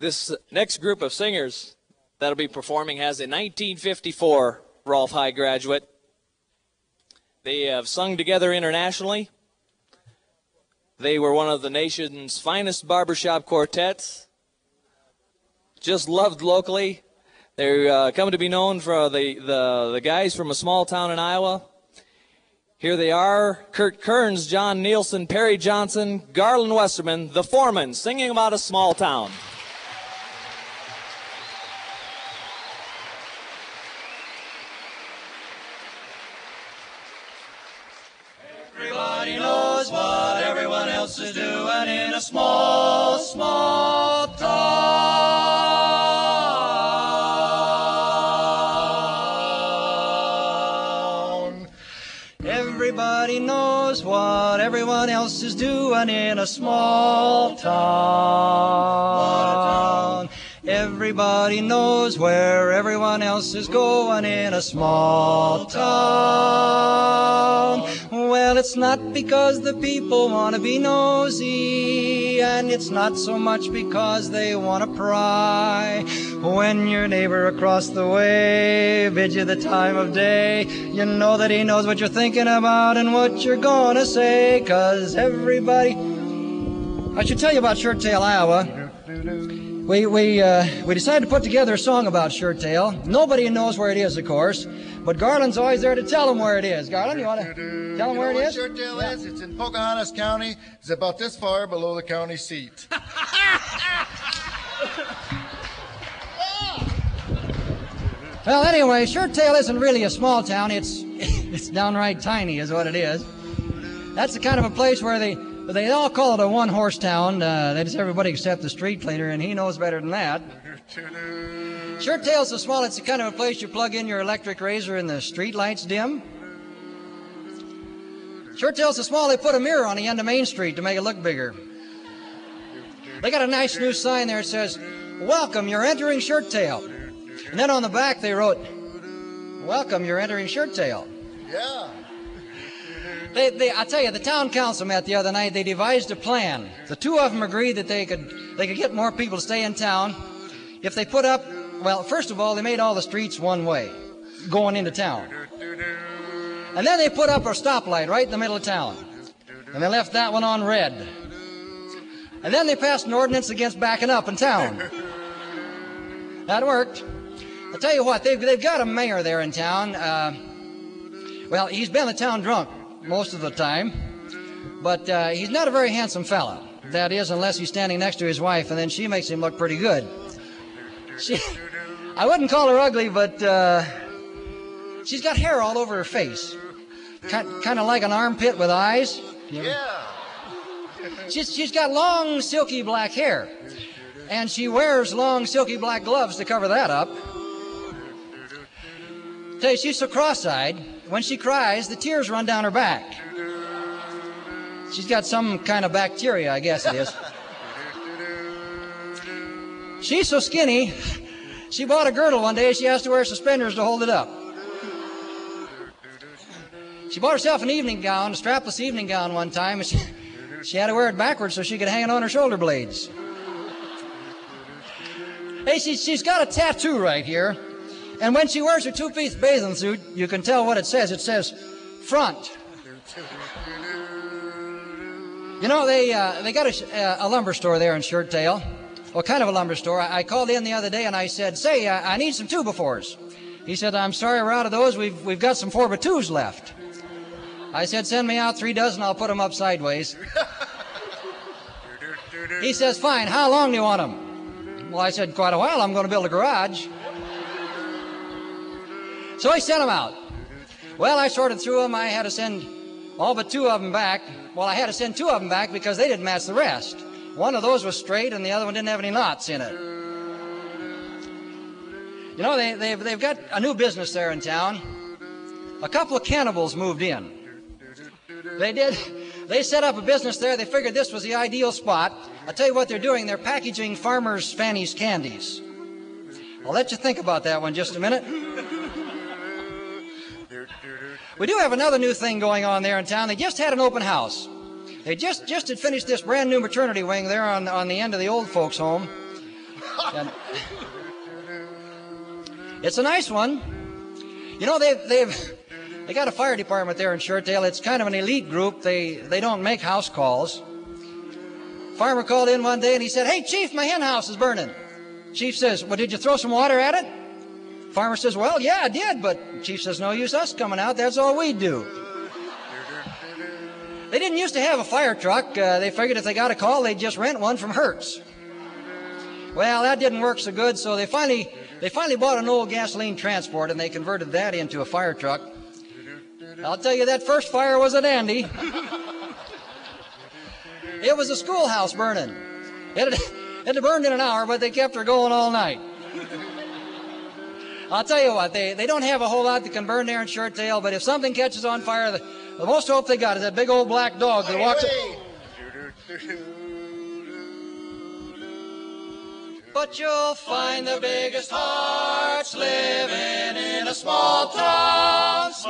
This next group of singers that'll be performing has a 1954 Rolfe High graduate. They have sung together internationally. They were one of the nation's finest barbershop quartets. Just loved locally. They're coming to be known for the guys from a small town in Iowa. Here they are, Kurt Kearns, John Nielsen, Perry Johnson, Garland Westerman, the Foreman, singing about a small town. Everybody knows what everyone else is doing in a small, small town. Everybody knows what everyone else is doing in a small town. Everybody knows where everyone else is going in a small town. Well, it's not because the people want to be nosy, and it's not so much because they want to pry. When your neighbor across the way bids you the time of day, you know that he knows what you're thinking about and what you're gonna say, 'cause everybody... I should tell you about Shirttail, Iowa. We decided to put together a song about Shirttail. Nobody knows where it is, of course, but Garland's always there to tell them where it is. Garland, you want to tell them where it is? Shirttail is? It's in Pocahontas County. It's about this far below the county seat. Well, anyway, Shirttail isn't really a small town. It's downright tiny is what it is. That's the kind of a place where they all call it a one-horse town. That is everybody except the street cleaner, and he knows better than that. Shirttail's so small, it's the kind of a place you plug in your electric razor and the street lights dim. Shirttail's so small, they put a mirror on the end of Main Street to make it look bigger. They got a nice new sign there that says, "Welcome, you're entering Shirttail." And then on the back they wrote, "Welcome, you're entering Shirttail." Yeah. I tell you, the town council met the other night. They devised a plan. The two of them agreed that they could get more people to stay in town if they put up, well, first of all, they made all the streets one way going into town. And then they put up a stoplight right in the middle of town. And they left that one on red. And then they passed an ordinance against backing up in town. That worked. I'll tell you what, they've got a mayor there in town. Well, he's been the town drunk most of the time, but he's not a very handsome fella. That is, unless he's standing next to his wife, and then she makes him look pretty good. I wouldn't call her ugly, but she's got hair all over her face, kind of like an armpit with eyes. Yeah. She's got long, silky black hair, and she wears long, silky black gloves to cover that up. Tell you, she's so cross-eyed. When she cries, the tears run down her back. She's got some kind of bacteria, I guess it is. She's so skinny, she bought a girdle one day. She has to wear suspenders to hold it up. She bought herself an evening gown, a strapless evening gown one time, and she had to wear it backwards so she could hang it on her shoulder blades. Hey, she's got a tattoo right here. And when she wears her two-piece bathing suit, you can tell what it says. It says, "Front." You know, they got a lumber store there in Shirttail. Well, kind of a lumber store. I called in the other day and I said, "Say, I need some 2x4s. He said, "I'm sorry, we're out of those. We've got some 4x2s left." I said, "Send me out 3 dozen. I'll put them up sideways." He says, "Fine. How long do you want them?" Well, I said, "Quite a while. I'm going to build a garage." So I sent them out. Well, I sorted through them. I had to send all but 2 of them back. Well, I had to send 2 of them back because they didn't match the rest. One of those was straight and the other one didn't have any knots in it. You know, they've got a new business there in town. A couple of cannibals moved in. They did. They set up a business there. They figured this was the ideal spot. I'll tell you what they're doing. They're packaging Farmer's Fanny's candies. I'll let you think about that one just a minute. We do have another new thing going on there in town. They just had an open house. They just had finished this brand new maternity wing there on the end of the old folks' home. And it's a nice one. You know, they got a fire department there in Shortdale. It's kind of an elite group. They don't make house calls. Farmer called in one day and he said, "Hey, Chief, my hen house is burning." Chief says, "Well, did you throw some water at it?" Farmer says, "Well, yeah, I did," but Chief says, "No use us coming out. That's all we do." They didn't used to have a fire truck. They figured if they got a call, they'd just rent one from Hertz. Well, that didn't work so good, so they finally bought an old gasoline transport and they converted that into a fire truck. I'll tell you, that first fire was a dandy. It was a schoolhouse burning. It had burned in an hour, but they kept her going all night. I'll tell you what, they don't have a whole lot that can burn there in Shortdale, but if something catches on fire, the most hope they got is that big old black dog that walks up. But you'll find the biggest hearts living in a small town